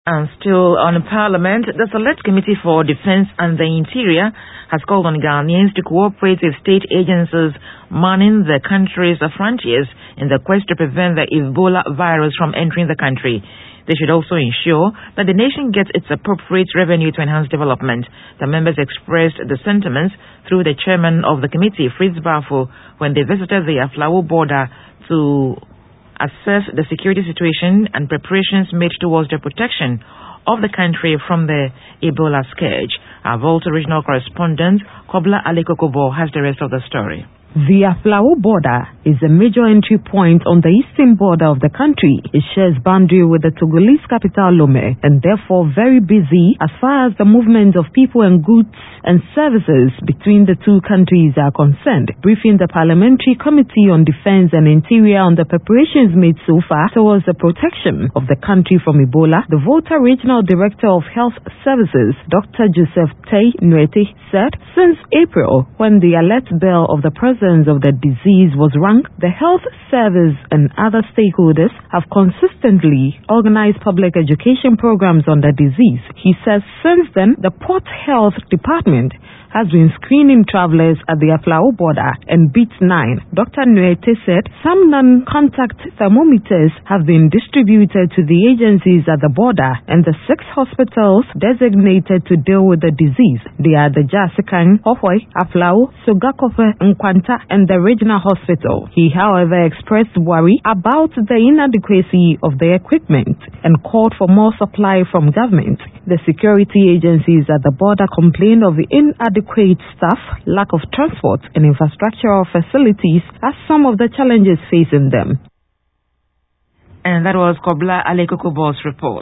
And still on Parliament, the Select Committee for Defence and the Interior has called on Ghanaians to cooperate with state agencies manning the country's frontiers in the quest to prevent the Ebola virus from entering the country. They should also ensure that the nation gets its appropriate revenue to enhance development. The members expressed the sentiments through the chairman of the committee, Fritz Bafo, when they visited the Aflao border to assess the security situation and preparations made towards the protection of the country from the Ebola scourge. Our Volta regional correspondent, Kobla Alekokobo, has the rest of the story. The Aflao border is a major entry point on the eastern border of the country. It shares boundary with the Togolese capital Lomé and therefore very busy as far as the movement of people and goods and services between the two countries are concerned. Briefing the Parliamentary Committee on Defence and Interior on the preparations made so far towards the protection of the country from Ebola, the Volta Regional Director of Health Services, Dr. Joseph Tay Nuete, said since April, when the alert bell of the presence of the disease was rung, the health service and other stakeholders have consistently organized public education programs on the disease. He says since then, the Port Health Department has been screening travelers at the Aflao border and beat 9. Dr. Nuete said some non-contact thermometers have been distributed to the agencies at the border and the 6 hospitals designated to deal with the disease. They are the Jasikan, Hohoi, Aflao, Sogakope, Nkwanta, and the regional hospital. He, however, expressed worry about the inadequacy of the equipment and called for more supply from government. The security agencies at the border complained of the inadequate staff, lack of transport, and infrastructural facilities as some of the challenges facing them. And that was Kobla Alekokobo's report.